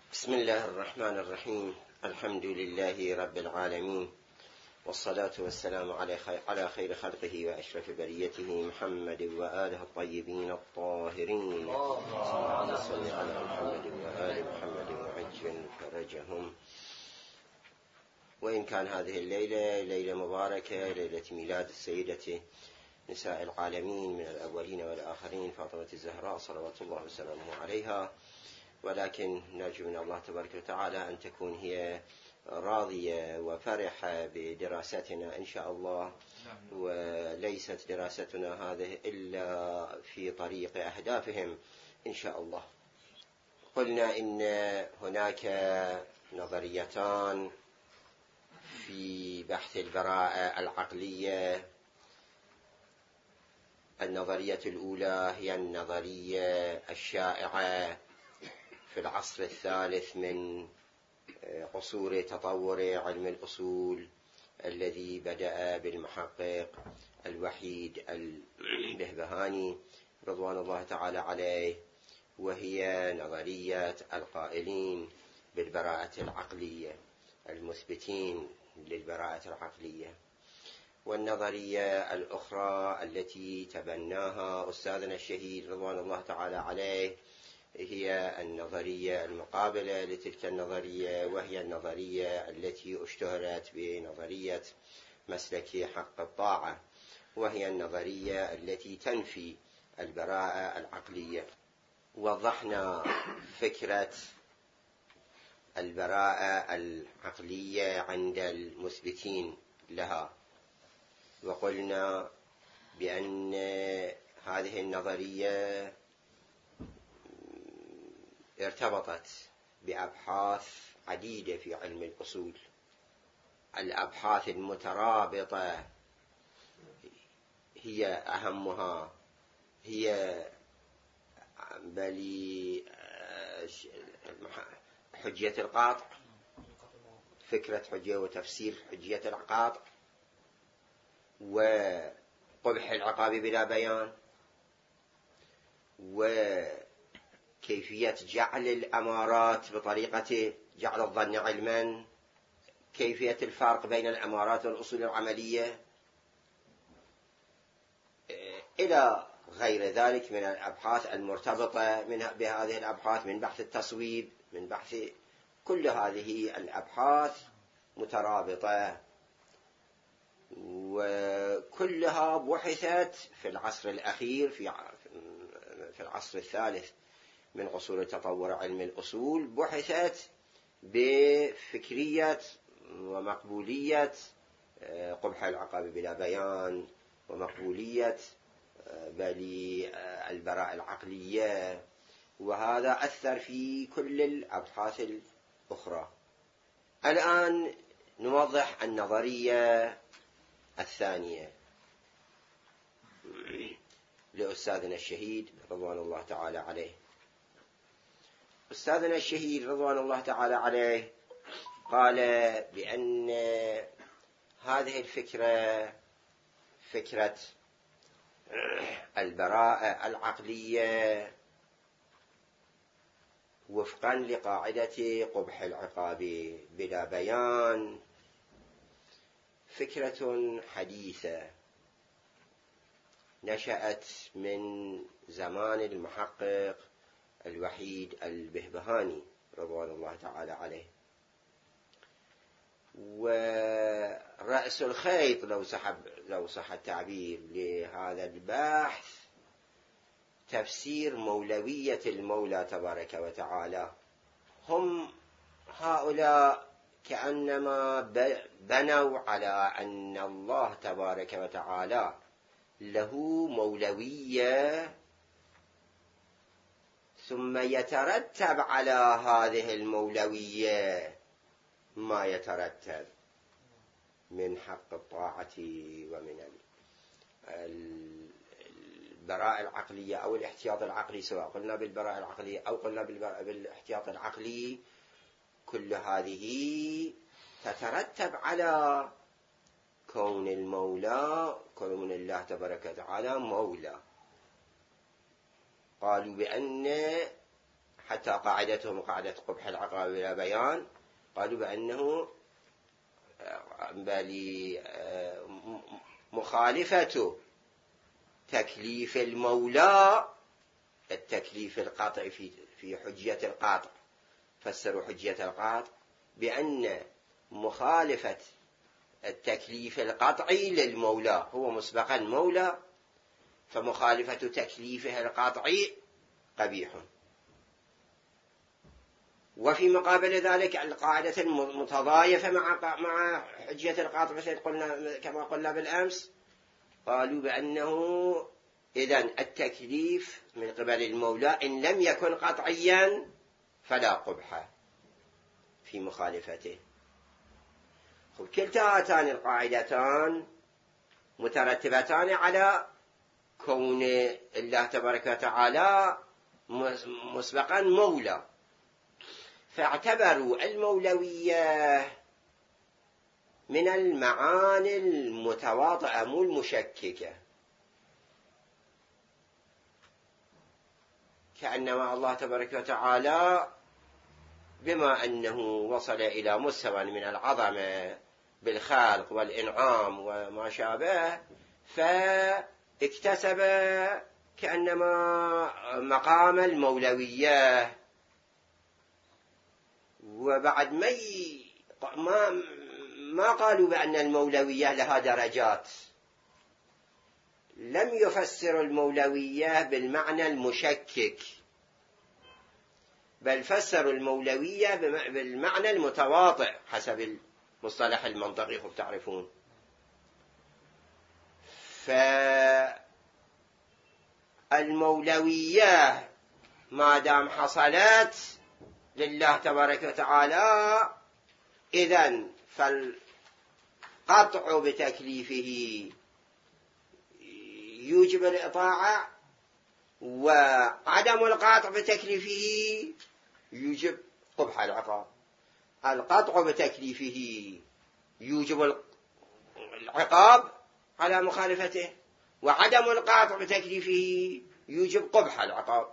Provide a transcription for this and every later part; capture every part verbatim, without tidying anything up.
بسم الله الرحمن الرحيم. الحمد لله رب العالمين، والصلاة والسلام على خير خلقه وأشرف بريته محمد وآله الطيبين الطاهرين. اللهم صل على محمد وآل محمد وعجل فرجهم. وإن كان هذه الليلة ليلة مباركة، ليلة ميلاد السيدة نساء العالمين من الأولين والآخرين فاطمة الزهراء صلوات الله وسلامه عليها، ولكن نرجو من الله تبارك وتعالى أن تكون هي راضية وفرحة بدراستنا إن شاء الله، وليست دراستنا هذه إلا في طريق أهدافهم إن شاء الله. قلنا إن هناك نظريتان في بحث البراءة العقلية. النظرية الأولى هي النظرية الشائعة في العصر الثالث من عصور تطور علم الأصول، الذي بدأ بالمحقق الوحيد البهبهاني رضوان الله تعالى عليه، وهي نظرية القائلين بالبراءة العقلية، المثبتين للبراءة العقلية. والنظرية الأخرى التي تبناها أستاذنا الشهيد رضوان الله تعالى عليه هي النظرية المقابلة لتلك النظرية، وهي النظرية التي اشتهرت بنظرية مسلك حق الطاعة، وهي النظرية التي تنفي البراءة العقلية. وضحنا فكرة البراءة العقلية عند المثبتين لها، وقلنا بأن هذه النظرية ارتبطت بأبحاث عديدة في علم الأصول. الأبحاث المترابطة هي أهمها هي بل حجية القاطع، فكرة حجية وتفسير حجية القاطع، وقبح العقاب بلا بيان، وكيفية جعل الأمارات بطريقة جعل الظن علما، كيفية الفرق بين الأمارات والأصول العملية، إلى غير ذلك من الأبحاث المرتبطة من بهذه الأبحاث، من بحث التصويب، من بحث كل هذه الأبحاث مترابطة، وكلها بحثت في العصر الأخير في في العصر الثالث من عصور تطور علم الأصول، بحثت بفكرية ومقبولية قبح العقاب بلا بيان، ومقبولية بل البراءة العقلية، وهذا أثر في كل الأبحاث الأخرى. الآن نوضح النظرية الثانية لأستاذنا الشهيد رضوان الله تعالى عليه. أستاذنا الشهيد رضوان الله تعالى عليه قال بأن هذه الفكرة، فكرة البراءة العقلية، وفقا لقاعدة قبح العقاب بلا بيان، فكرة حديثة نشأت من زمان المحقق الوحيد البهبهاني رضوان الله تعالى عليه. ورأس الخيط لو سحب لو صح التعبير لهذا البحث تفسير مولوية المولى تبارك وتعالى. هم هؤلاء كأنما بنوا على أن الله تبارك وتعالى له مولوية، ثم يترتب على هذه المولوية ما يترتب من حق الطاعة ومن البراءة العقلية أو الاحتياط العقلي، سواء قلنا بالبراءة العقلية أو قلنا بالاحتياط العقلي، كل هذه تترتب على كون المولى، كون الله تبارك وتعالى مولى. قالوا بأن حتى قاعدتهم قاعدة قبح العقاب بلا بيان قالوا بأنه بل مخالفة تكليف المولى التكليف القاطع في في حجية القاطع. فسروا حجية القاطع بأن مخالفة التكليف القطعي للمولى هو مسبقا مولى، فمخالفة تكليفه القطعي قبيح. وفي مقابل ذلك القاعدة المتضايفة مع مع حجية القاطع مثل قلنا كما قلنا بالأمس، قالوا بأنه إذن التكليف من قبل المولى إن لم يكن قطعيا فلا قبح في مخالفته. كلتا هاتان القاعدتان مترتبتان على كون الله تبارك وتعالى مسبقا مولى، فاعتبروا المولوية من المعاني المتواطئة مو المشككة، كأنما الله تبارك وتعالى بما أنه وصل إلى مستوى من العظمة بالخلق والإنعام وما شابه، فاكتسب كأنما مقام المولوية. وبعد ما ما ما قالوا بأن المولوية لها درجات، لم يفسروا المولوية بالمعنى المشكك، بل فسروا المولوية بالمعنى المتواطئ حسب المصطلح المنطقي خب تعرفون. فالمولوية ما دام حصلت لله تبارك وتعالى إذن فالقطع بتكليفه يوجب الإطاعة، وعدم القطع بتكليفه يوجب قبح العقاب. القطع بتكليفه يوجب العقاب على مخالفته، وعدم القطع بتكليفه يوجب قبح العقاب.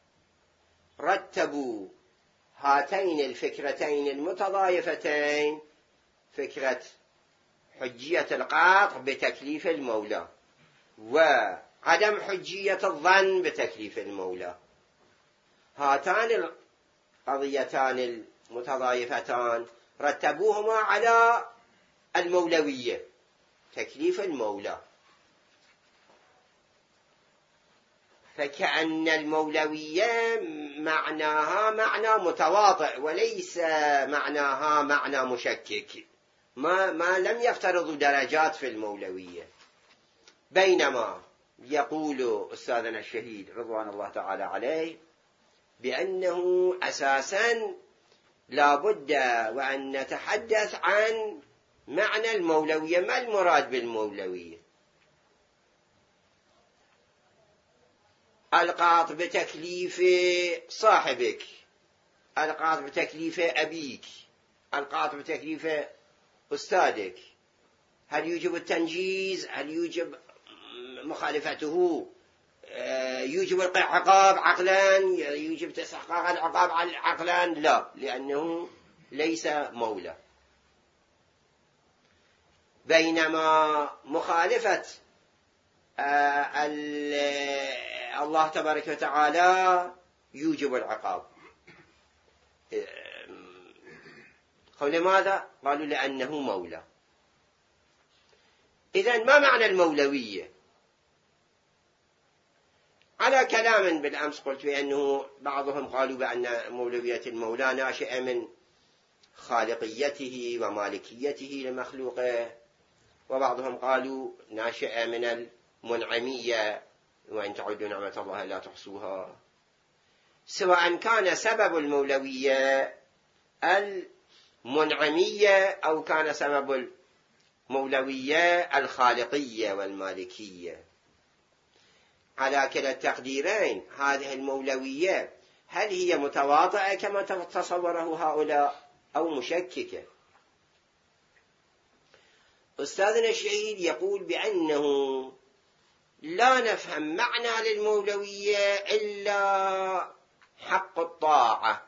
رتبوا هاتين الفكرتين المتضايفتين، فكرة حجية القطع بتكليف المولى وعدم حجية الظن بتكليف المولى، هاتان القضيتان المتضايفتان رتبوهما على المولوية تكليف المولى، فكأن المولوية معناها معنى متواطئ وليس معناها معنى مشكك، ما, ما لم يفترضوا درجات في المولوية. بينما يقول أستاذنا الشهيد رضوان الله تعالى عليه بأنه أساسا لا بد وأن نتحدث عن معنى المولوية. ما المراد بالمولوية؟ القاط بتكليف صاحبك، القاط بتكليف أبيك، القاط بتكليف أستاذك، هل يوجب التنجيز؟ هل يوجب مخالفته؟ يوجب العقاب عقلا؟ يوجب استحقاق العقاب عقلا؟ لا، لأنه ليس مولى. بينما مخالفة الله تبارك وتعالى يوجب العقاب. لماذا؟ قالوا لأنه مولى. إذن ما معنى المولوية؟ على كلام بالأمس قلت بأنه بعضهم قالوا بأن مولوية المولى ناشئة من خالقيته ومالكيته لمخلوقه، وبعضهم قالوا ناشئة من المنعمية وإن تعدوا نعمة الله لا تحصوها. سواء كان سبب المولوية المنعمية أو كان سبب المولوية الخالقية والمالكية، على كلا التقديرين هذه المولوية هل هي متواطئة كما تصوره هؤلاء أو مشككة؟ أستاذنا الشهيد يقول بأنه لا نفهم معنى للمولوية إلا حق الطاعة،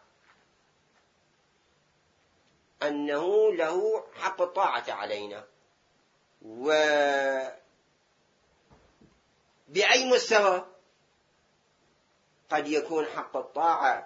أنه له حق الطاعة علينا، وبأي مستوى. قد يكون حق الطاعة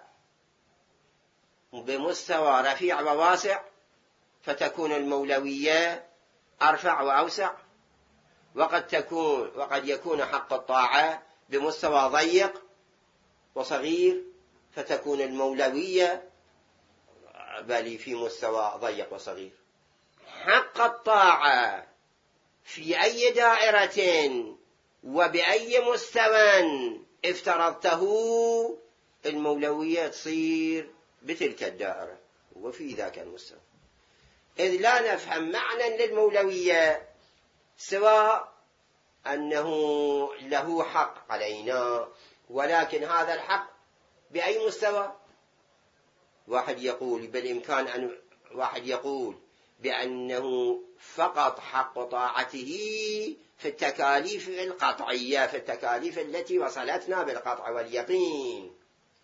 بمستوى رفيع وواسع، فتكون المولوية أرفع وأوسع، وقد تكون وقد يكون حق الطاعة بمستوى ضيق وصغير، فتكون المولوية بل في مستوى ضيق وصغير. حق الطاعة في أي دائرة وبأي مستوى افترضته، المولوية تصير بتلك الدائرة وفي ذاك المستوى، إذ لا نفهم معنى للمولوية سواء أنه له حق علينا، ولكن هذا الحق بأي مستوى. واحد يقول بالإمكان أن واحد يقول بأنه فقط حق طاعته في التكاليف القطعية، في التكاليف التي وصلتنا بالقطع واليقين،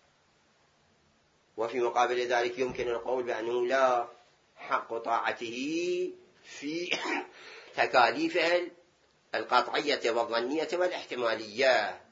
وفي مقابل ذلك يمكن القول بأنه لا حق طاعته في تكاليف القطعية والظنية والاحتمالية.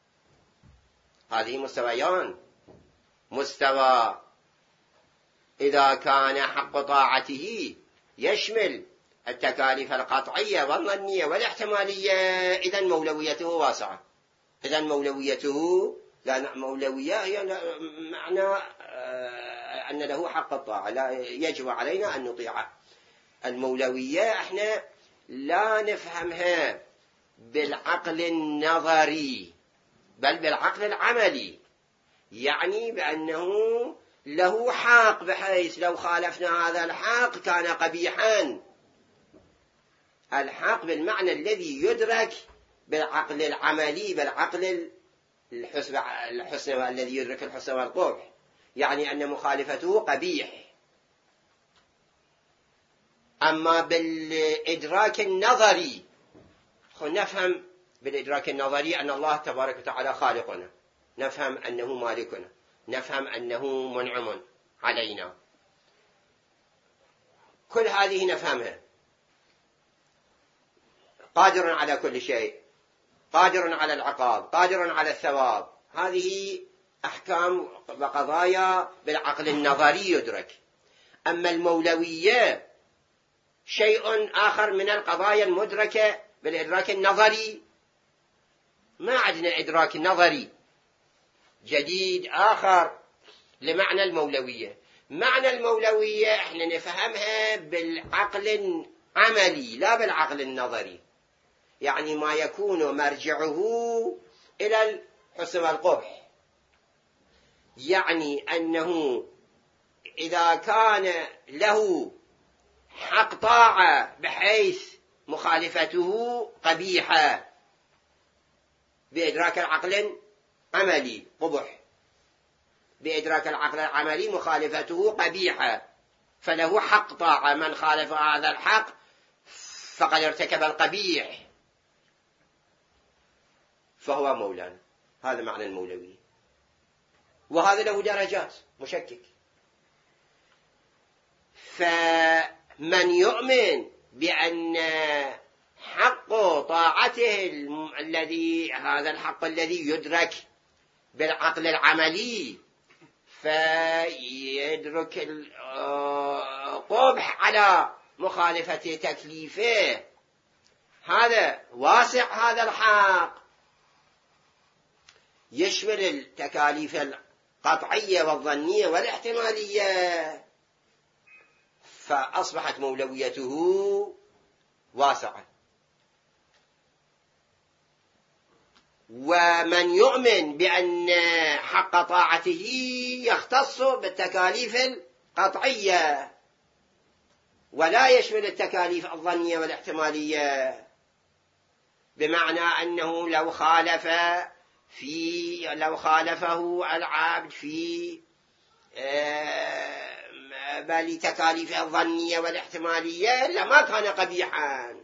هذه مستويان: مستوى إذا كان حق طاعته يشمل التكاليف القطعية والظنية والاحتمالية، إذن مولويته واسعة، إذن مولويته لا مولوية هي معنى أن له حق الطاعة، لا يجب علينا أن نطيعه. المولوية احنا لا نفهمها بالعقل النظري بل بالعقل العملي، يعني بأنه له حق بحيث لو خالفنا هذا الحق كان قبيحا. الحق بالمعنى الذي يدرك بالعقل العملي، بالعقل الحسن الذي يدرك الحسن والقبح، يعني أن مخالفته قبيح. أما بالإدراك النظري نفهم بالإدراك النظري أن الله تبارك وتعالى خالقنا، نفهم أنه مالكنا، نفهم أنه منعم علينا، كل هذه نفهمها. قادر على كل شيء، قادر على العقاب، قادر على الثواب، هذه أحكام وقضايا بالعقل النظري يدرك. أما المولوية شيء آخر من القضايا المدركة بالإدراك النظري، ما عندنا إدراك نظري جديد آخر لمعنى المولوية. معنى المولوية احنا نفهمها بالعقل العملي لا بالعقل النظري، يعني ما يكون مرجعه إلى الحسن والقبح، يعني أنه إذا كان له حق طاعة بحيث مخالفته قبيحة بإدراك العقل العملي قبح، بإدراك العقل العملي مخالفته قبيحة، فله حق طاعة. من خالف هذا الحق فقد ارتكب القبيح، فهو مولانا. هذا معنى المولوية، وهذا له درجات مشكك. فمن يؤمن بأن حق طاعته الذي هذا الحق الذي يدرك بالعقل العملي فيدرك القبح على مخالفة تكليفه، هذا واسع، هذا الحق يشمل التكاليف القطعية والظنية والاحتمالية، فأصبحت مولويته واسعة. ومن يؤمن بأن حق طاعته يختص بالتكاليف القطعية ولا يشمل التكاليف الظنية والاحتمالية، بمعنى أنه لو خالف في لو خالفه العبد في بل تكاليف الظنية والاحتمالية لما كان قبيحا.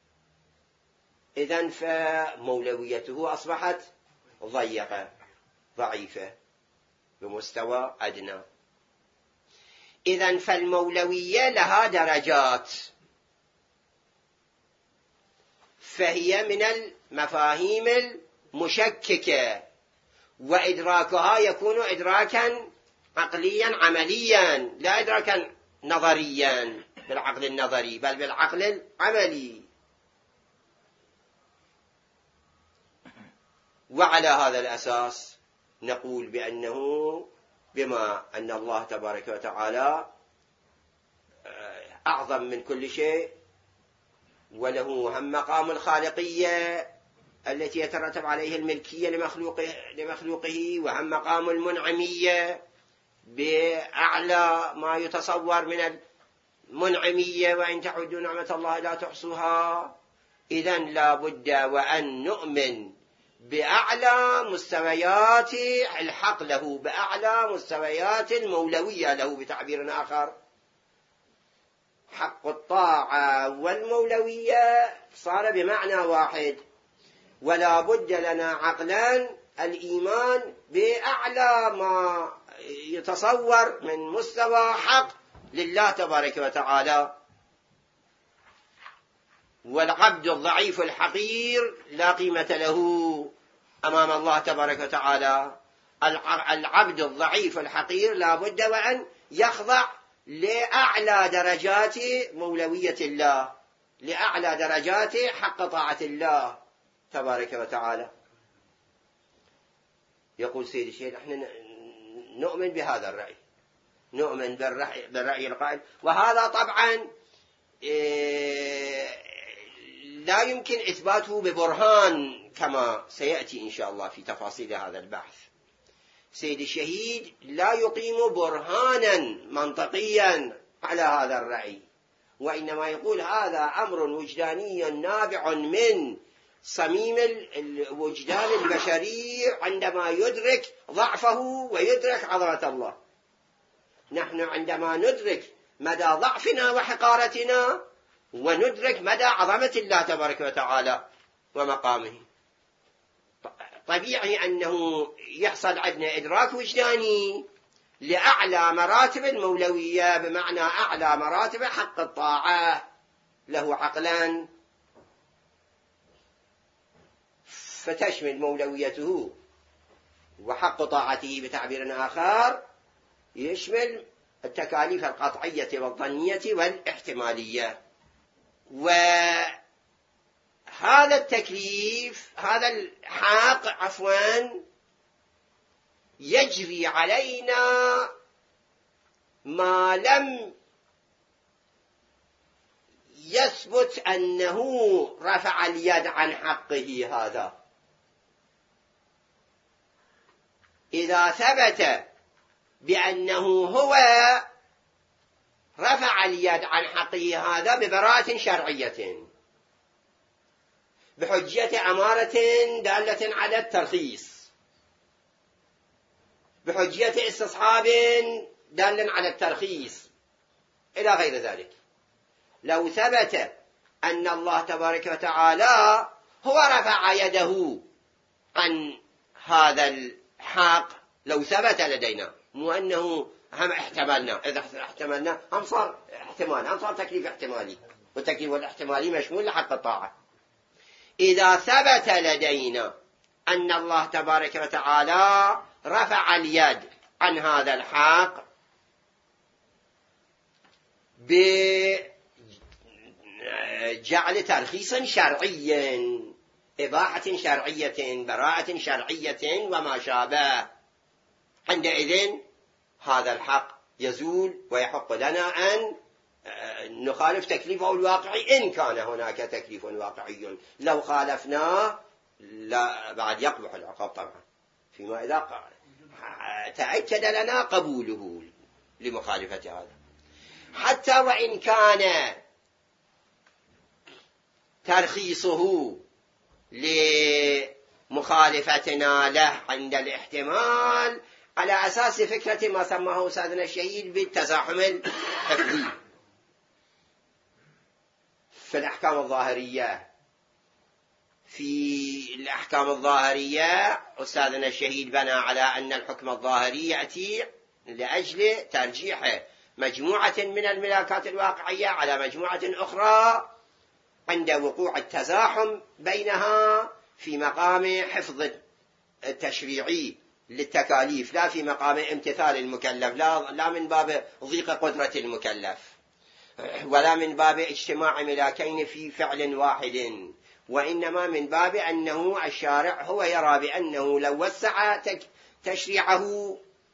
إذن فمولويته أصبحت ضيقة ضعيفة بمستوى أدنى. إذن فالمولوية لها درجات، فهي من المفاهيم المشككة، وإدراكها يكون إدراكا عقليا عمليا، لا إدراكا نظريا بالعقل النظري، بل بالعقل العملي. وعلى هذا الأساس نقول بأنه بما أن الله تبارك وتعالى أعظم من كل شيء، وله هم مقام الخالقية التي يترتب عليه الملكية لمخلوقه, لمخلوقه وهم مقام المنعمية بأعلى ما يتصور من المنعمية، وإن تعدوا نعمة الله لا تحصوها. إذن لا بد وأن نؤمن بأعلى مستويات الحق له، بأعلى مستويات المولوية له، بتعبير آخر حق الطاعة والمولوية صار بمعنى واحد. ولا بد لنا عقلا الإيمان بأعلى ما يتصور من مستوى حق لله تبارك وتعالى. والعبد الضعيف الحقير لا قيمة له أمام الله تبارك وتعالى. العبد الضعيف الحقير لا بد وأن يخضع لأعلى درجات مولوية الله، لأعلى درجات حق طاعة الله تبارك وتعالى. يقول سيد الشيخ نحن نؤمن بهذا الرأي، نؤمن بالرأي, بالرأي القائل، وهذا طبعا لا يمكن إثباته ببرهان كما سيأتي إن شاء الله في تفاصيل هذا البحث. سيد الشهيد لا يقيم برهانا منطقيا على هذا الرأي، وإنما يقول هذا أمر وجداني نابع من صميم الوجدان البشري عندما يدرك ضعفه ويدرك عظمة الله. نحن عندما ندرك مدى ضعفنا وحقارتنا وندرك مدى عظمة الله تبارك وتعالى ومقامه، طبيعي أنه يحصل عندنا إدراك وجداني لأعلى مراتب المولوية، بمعنى أعلى مراتب حق الطاعة له عقلان، فتشمل مولويته وحق طاعته بتعبير آخر يشمل التكاليف القطعية والظنية والاحتمالية. وهذا التكليف، هذا الحق عفوا، يجري علينا ما لم يثبت أنه رفع اليد عن حقه. هذا إذا ثبت بأنه هو رفع اليد عن حقه هذا ببراءة شرعية، بحجية أمارة دالة على الترخيص، بحجية استصحاب دال على الترخيص إلى غير ذلك. لو ثبت أن الله تبارك وتعالى هو رفع يده عن هذا الحق، لو ثبت لدينا، مو أنه هم احتملنا، إذا احتملنا هم صار احتمال، هم صار تكليف احتمالي، والتكليف الاحتمالي مشمول لحق الطاعة. إذا ثبت لدينا أن الله تبارك وتعالى رفع اليد عن هذا الحق بجعل ترخيص شرعي، إباحة شرعية، براءة شرعية وما شابه، عندئذ هذا الحق يزول ويحق لنا أن نخالف تكليفه الواقعي إن كان هناك تكليف واقعي. لو خالفناه لا بعد يقبح العقاب طبعا، فيما إذا قال تأكد لنا قبوله لمخالفة هذا. حتى وإن كان ترخيصه لمخالفتنا له عند الاحتمال على أساس فكرة ما سماه أستاذنا الشهيد بالتزاحم الحفظي في الأحكام الظاهرية، في الأحكام الظاهرية أستاذنا الشهيد بنى على أن الحكم الظاهري يأتي لأجل ترجيح مجموعة من الملاكات الواقعية على مجموعة أخرى عند وقوع التزاحم بينها في مقام حفظ التشريعي للتكاليف، لا في مقام امتثال المكلف، لا, لا من باب ضيق قدرة المكلف، ولا من باب اجتماع ملاكين في فعل واحد، وإنما من باب أنه الشارع هو يرى بأنه لو وسع تشريعه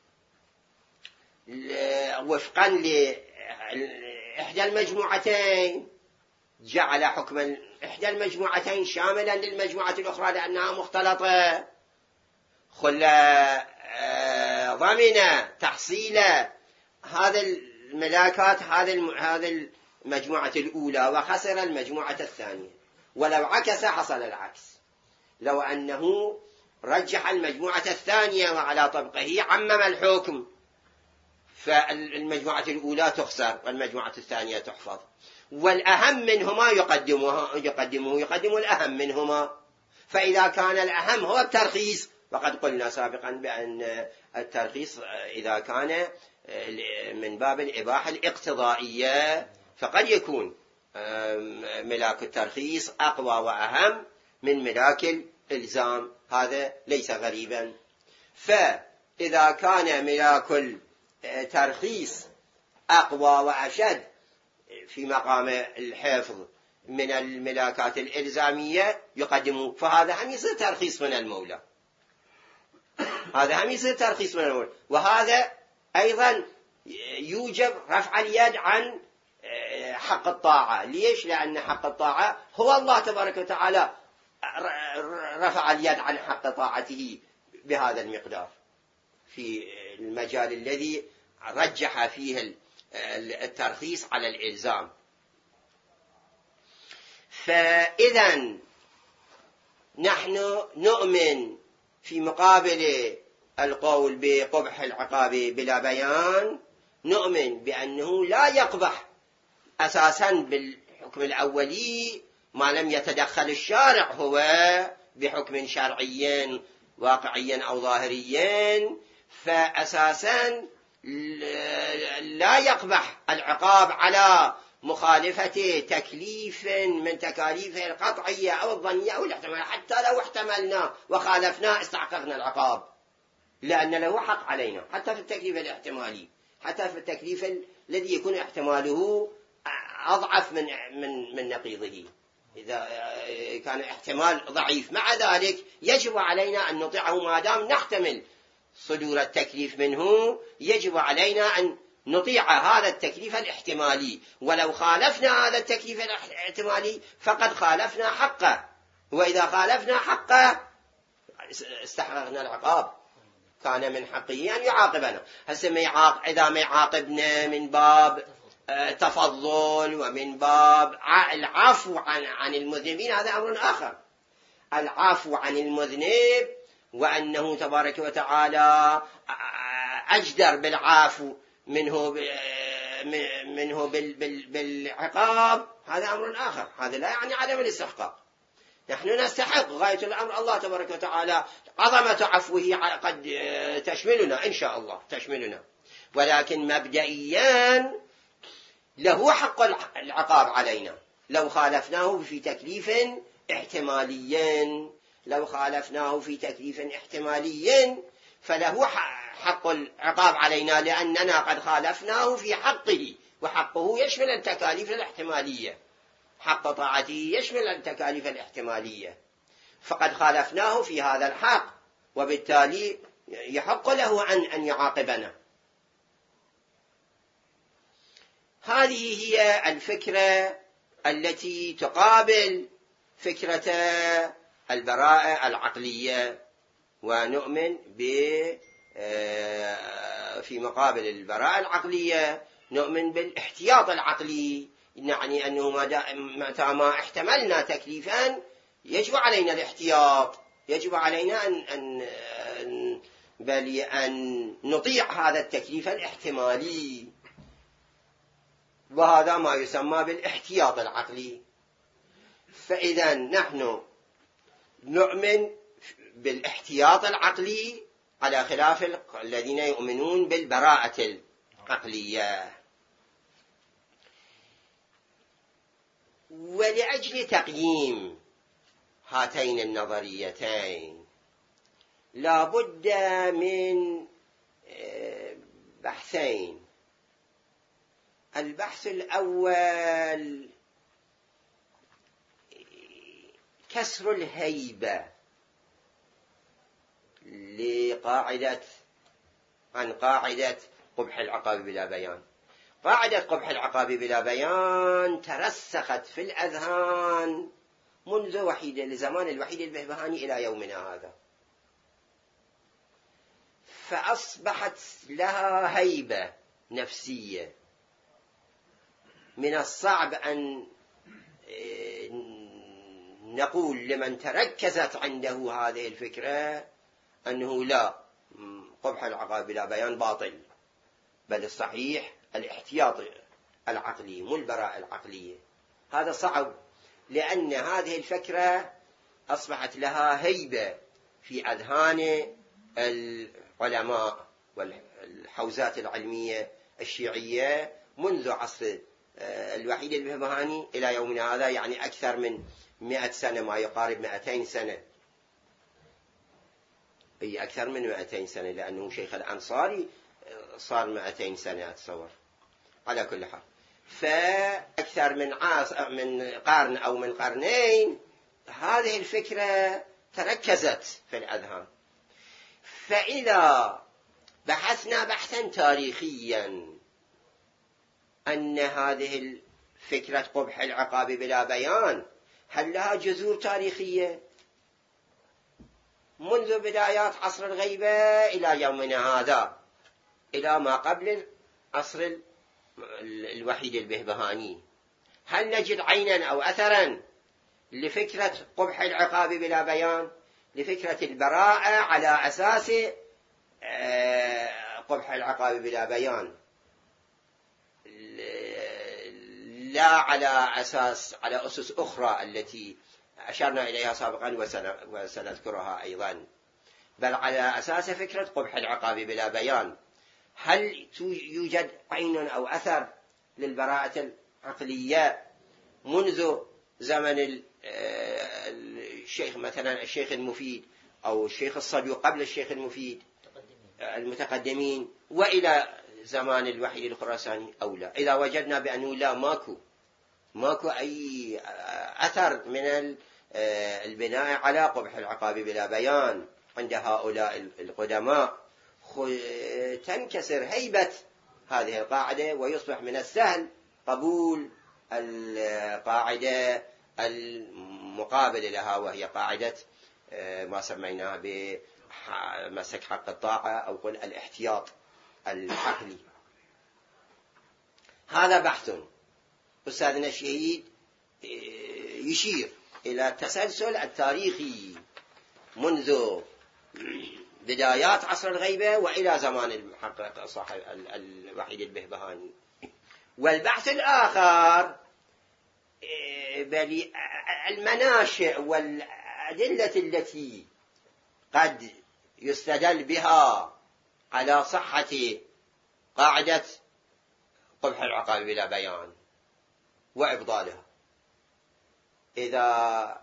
وفقا لإحدى المجموعتين جعل حكم إحدى المجموعتين شاملا للمجموعة الأخرى لأنها مختلطة، خلى ضمن تحصيل هذا الملاكات هذا المجموعة الأولى وخسر المجموعة الثانية. ولو عكس حصل العكس، لو أنه رجح المجموعة الثانية وعلى طبقه عمم الحكم فالمجموعة الأولى تخسر والمجموعة الثانية تحفظ، والأهم منهما يقدمه يقدمه يقدم الأهم منهما. فإذا كان الأهم هو الترخيص، وقد قلنا سابقا بأن الترخيص إذا كان من باب الإباحة الاقتضائية فقد يكون ملاك الترخيص أقوى وأهم من ملاك الإلزام، هذا ليس غريبا. فإذا كان ملاك الترخيص أقوى وأشد في مقام الحفظ من الملاكات الإلزامية يقدمه، فهذا هم يصير ترخيص من المولى، هذا هم يصير ترخيص من المولى. وهذا أيضا يوجب رفع اليد عن حق الطاعة. ليش؟ لأن حق الطاعة هو الله تبارك وتعالى رفع اليد عن حق طاعته بهذا المقدار في المجال الذي رجح فيه الترخيص على الإلزام. فإذا نحن نؤمن في مقابل القول بقبح العقاب بلا بيان، نؤمن بأنه لا يقبح أساسا بالحكم الأولي ما لم يتدخل الشارع هو بحكم شرعي واقعي أو ظاهري، فأساسا لا يقبح العقاب على مخالفة تكليف من تكاليفه القطعية أو الظنية أو الاحتمال. حتى لو احتملنا وخالفنا استحققنا العقاب، لأن له حق علينا حتى في التكليف الاحتمالي، حتى في التكليف الذي يكون احتماله أضعف من من من نقيضه. إذا كان احتمال ضعيف مع ذلك يجب علينا أن نطيعه ما دام نحتمل صدور التكليف منه، يجب علينا أن نطيع هذا التكليف الاحتمالي. ولو خالفنا هذا التكليف الاحتمالي فقد خالفنا حقه، وإذا خالفنا حقه استحققنا العقاب، كان من حقه أن يعاقبنا. هسه ما يعاقب، إذا ما يعاقبنا من باب تفضل ومن باب العفو عن عن المذنبين هذا أمر آخر. العفو عن المذنب وأنه تبارك وتعالى أجدر بالعفو منه منه بالعقاب هذا أمر آخر، هذا لا يعني عدم الاستحقاق. نحن نستحق غاية الأمر، الله تبارك وتعالى عظمة عفوه قد تشملنا إن شاء الله تشملنا، ولكن مبدئيا له حق العقاب علينا لو خالفناه في تكليف احتمالي، لو خالفناه في تكليف احتمالي فله حق العقاب علينا لأننا قد خالفناه في حقه، وحقه يشمل التكاليف الاحتمالية، حق طاعته يشمل التكاليف الاحتمالية، فقد خالفناه في هذا الحق، وبالتالي يحق له أن أن يعاقبنا. هذه هي الفكرة التي تقابل فكرة البراءة العقلية، ونؤمن ب في مقابل البراءة العقلية نؤمن بالاحتياط العقلي، يعني أنه متى ما احتملنا تكليفا يجب علينا الاحتياط، يجب علينا أن, أن بل أن نطيع هذا التكليف الاحتمالي، وهذا ما يسمى بالاحتياط العقلي. فإذا نحن نؤمن بالاحتياط العقلي على خلاف الذين يؤمنون بالبراءة العقلية. ولأجل تقييم هاتين النظريتين لا بد من بحثين. البحث الأول كسر الهيبة لقاعدة عن قاعدة قبح العقاب بلا بيان. قاعدة قبح العقاب بلا بيان ترسخت في الأذهان منذ وحيد لزمان الوحيد البهبهاني إلى يومنا هذا، فأصبحت لها هيبة نفسية. من الصعب أن نقول لمن تركزت عنده هذه الفكرة أنه لا، قبح العقاب بلا بيان باطل، بل الصحيح الاحتياط العقلي مو البراءة العقلية. هذا صعب، لأن هذه الفكرة أصبحت لها هيبة في أذهان العلماء والحوزات العلمية الشيعية منذ عصر الوحيد البهبهاني إلى يومنا هذا، يعني أكثر من مئة سنة، ما يقارب مئتين سنة، أي أكثر من مئتين سنة، لأنه شيخ الأنصاري صار مئتين سنة أتصور. على كل حال، فأكثر من عاص من قرن أو من قرنين هذه الفكرة تركزت في الأذهان. فإذا بحثنا بحثا تاريخيا أن هذه الفكرة قبح العقاب بلا بيان هل لها جذور تاريخية منذ بدايات عصر الغيبة إلى يومنا هذا، إلى ما قبل عصر الوحيد البهبهاني؟ هل نجد عينا أو أثرا لفكرة قبح العقاب بلا بيان، لفكرة البراءة على أساس قبح العقاب بلا بيان، لا على أساس على أسس أخرى التي أشرنا إليها سابقا وسنذكرها أيضا، بل على أساس فكرة قبح العقاب بلا بيان؟ هل يوجد عين أو أثر للبراءة العقلية منذ زمن الشيخ مثلا الشيخ المفيد أو الشيخ الصدوق قبل الشيخ المفيد المتقدمين وإلى زمان الوحيد الخراساني أو لا؟ إذا وجدنا بأنه لا، ماكو ماكو أي أثر من البناء على قبح العقاب بلا بيان عند هؤلاء القدماء، تنكسر هيبة هذه القاعدة ويصبح من السهل قبول القاعدة المقابلة لها، وهي قاعدة ما سميناها بمسك حق الطاعة أو قل الاحتياط العقلي. هذا بحث أستاذنا الشهيد يشير إلى التسلسل التاريخي منذ بدايات عصر الغيبة وإلى زمان المحقق صاحب الوحيد البهبهاني. والبحث الآخر بل المناشئ والأدلة التي قد يستدل بها على صحة قاعدة قبح العقاب بلا بيان وإبطالها. إذا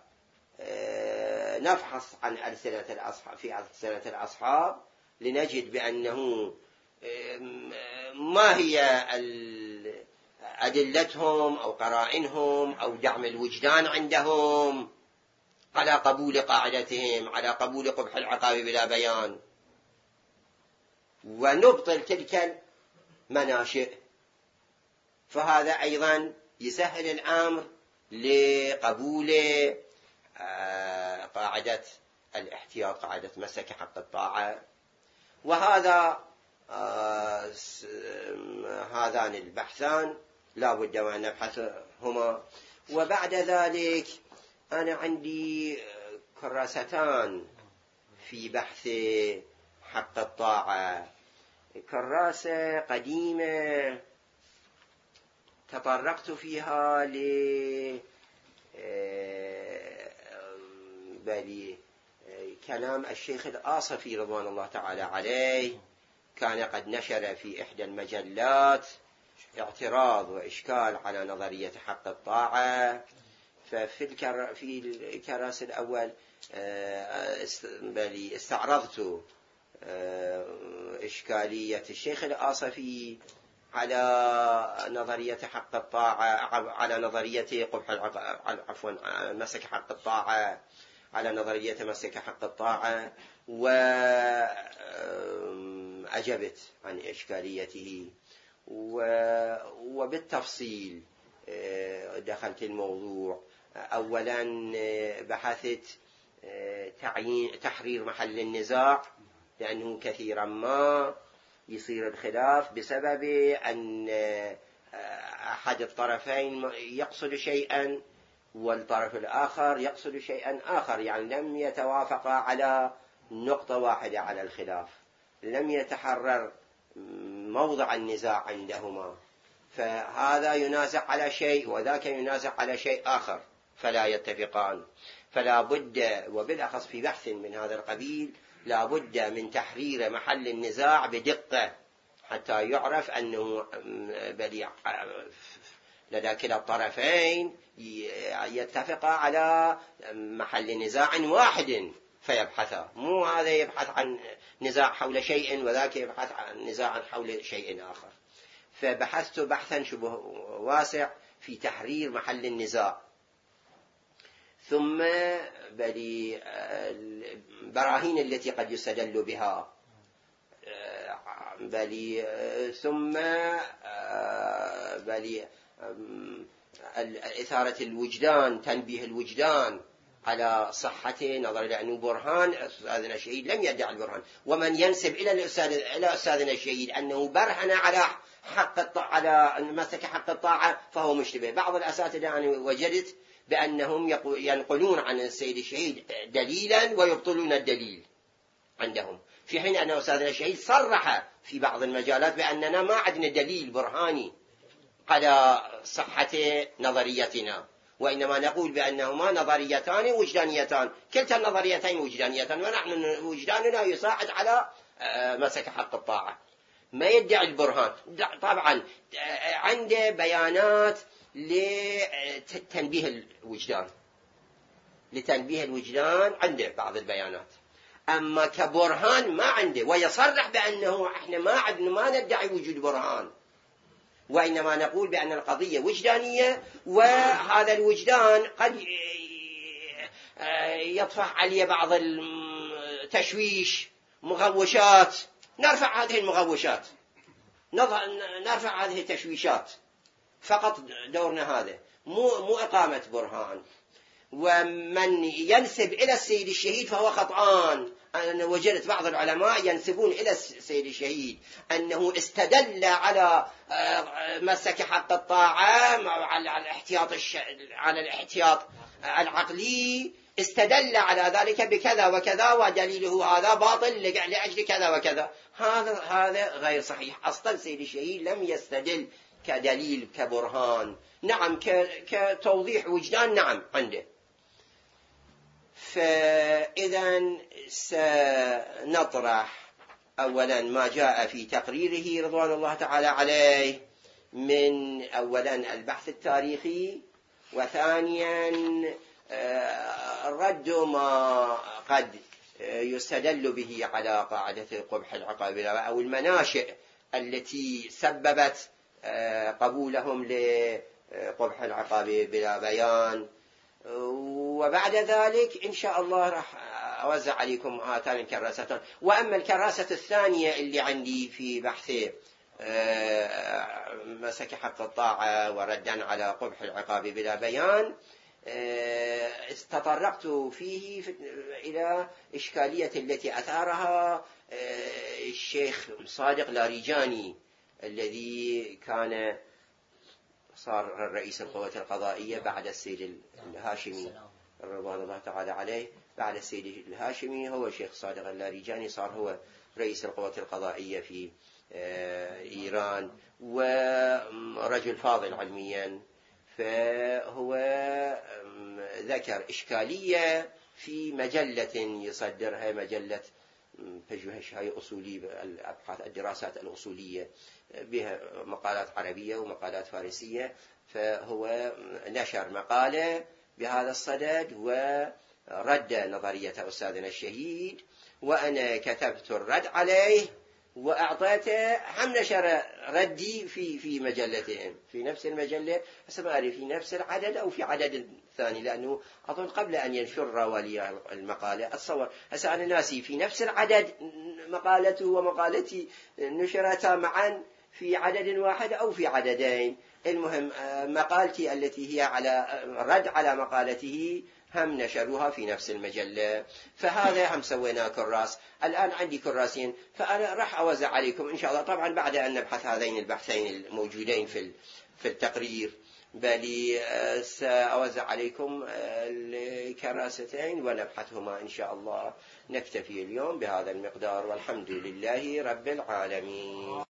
نفحص عن ألسنة الأصحاب في ألسنة الأصحاب لنجد بأنه ما هي أدلتهم أو قرائنهم أو دعم الوجدان عندهم على قبول قاعدتهم، على قبول قبح العقاب بلا بيان، ونبطل تلك المناشئ. فهذا أيضا يسهل الأمر لقبول قاعدة الاحتياط، قاعدة مسك حق الطاعة. وهذا هذان البحثان لا بد وأن نبحثهما. وبعد ذلك أنا عندي كراستان في بحث حق الطاعة. كراسة قديمة تطرقت فيها بل كلام الشيخ الآصفي رضوان الله تعالى عليه كان قد نشر في إحدى المجلات اعتراض وإشكال على نظرية حق الطاعة. ففي الكر في الكراس الأول بل استعرضت إشكالية الشيخ الآصفي على نظرية حق الطاعة، على نظرية قبح عفوا مسك حق الطاعة، على نظرية مسك حق الطاعة، وأجبت عن إشكاليته وبالتفصيل دخلت الموضوع. أولا بحثت تعيين تحرير محل النزاع، لأنه كثيرا ما يصير الخلاف بسبب أن أحد الطرفين يقصد شيئا والطرف الآخر يقصد شيئا آخر، يعني لم يتوافقا على نقطة واحدة على الخلاف، لم يتحرر موضع النزاع عندهما، فهذا ينازع على شيء وذاك ينازع على شيء آخر فلا يتفقان. فلا بد، وبالأخص في بحث من هذا القبيل، لا بد من تحرير محل النزاع بدقة حتى يعرف أنه بليع لدى كلا الطرفين يتفق على محل نزاع واحد فيبحثا، مو هذا يبحث عن نزاع حول شيء وذاك يبحث عن نزاع حول شيء آخر. فبحثت بحثا شبه واسع في تحرير محل النزاع. ثم بلي البراهين التي قد يستدل بها، بلي ثم بلي إثارة الوجدان، تنبيه الوجدان على صحة نظر، لأنه برهان أستاذنا الشهيد لم يدع البرهان، ومن ينسب إلى الأستاذ إلى أستاذنا الشهيد أنه برهن على حق الطاعة، على مسك حق الطاعة، فهو مشتبه. بعض الأساتذة أنا وجدت بأنهم ينقلون عن السيد الشهيد دليلا ويبطلون الدليل عندهم، في حين أن أستاذنا الشهيد صرح في بعض المجالات بأننا ما عندنا دليل برهاني على صحة نظريتنا، وإنما نقول بأنهما نظريتان وجدانيتان، كلتا النظريتين وجدانيتان، ونحن وجداننا يساعد على مسك حق الطاعة، ما يدعي البرهان. طبعا عنده بيانات لتنبيه الوجدان، لتنبيه الوجدان عنده بعض البيانات، أما كبرهان ما عنده، ويصرح بأنه احنا ما عندنا ما ندعي وجود برهان، وإنما نقول بأن القضية وجدانية، وهذا الوجدان قد يطفح عليه بعض التشويش، مغوشات، نرفع هذه المغوشات، نرفع هذه التشويشات، فقط دورنا هذا، مو مو إقامة برهان. ومن ينسب إلى السيد الشهيد فهو خطأان. أنا وجدت بعض العلماء ينسبون إلى السيد الشهيد أنه استدل على مسك حق الطاعة على الاحتياط الش... على الاحتياط العقلي، استدل على ذلك بكذا وكذا، ودليله هذا باطل لأجل كذا وكذا. هذا هذا غير صحيح. أصلا السيد الشهيد لم يستدل كدليل كبرهان، نعم كتوضيح وجدان، نعم عنده. فإذا سنطرح أولا ما جاء في تقريره رضوان الله تعالى عليه من أولا البحث التاريخي، وثانيا رد ما قد يستدل به على قاعدة قبح العقاب أو المناشئ التي سببت قبولهم لقبح العقاب بلا بيان. وبعد ذلك إن شاء الله راح أوزع عليكم هاتان الكراستان. وأما الكراسة الثانية اللي عندي في بحث مسك حق الطاعة وردا على قبح العقاب بلا بيان، استطرقت فيه إلى إشكالية التي أثارها الشيخ صادق لاریجانی الذي كان صار رئيس القوات القضائية بعد السيد الهاشمي رضوان الله تعالى عليه. بعد السيد الهاشمي هو الشيخ صادق اللاریجانی صار هو رئيس القوات القضائية في إيران، ورجل فاضل علميا. فهو ذكر إشكالية في مجلة يصدرها مجلة بجوهش هاي أصولي الأبحاث الدراسات الأصولية، بها مقالات عربية ومقالات فارسية. فهو نشر مقالة بهذا الصدد ورد نظرية أستاذنا الشهيد، وأنا كتبت الرد عليه وأعطيته، هم نشر ردي في في مجلتين في نفس المجلة، حسب ما أعرف في نفس العدد أو في عدد ثاني، لأنه أظن قبل أن ينشر ولي المقالة أتصور. هسه أنا ناسي في نفس العدد مقالته ومقالتي نشرتا معا في عدد واحد أو في عددين. المهم مقالتي التي هي على رد على مقالته هم نشروها في نفس المجلة. فهذا هم سوينا كراس. الآن عندي كراسين، فأنا راح أوزع عليكم إن شاء الله، طبعا بعد أن نبحث هذين البحثين الموجودين في في التقرير، بل سأوزع عليكم الكراستين ونبحثهما إن شاء الله. نكتفي اليوم بهذا المقدار، والحمد لله رب العالمين.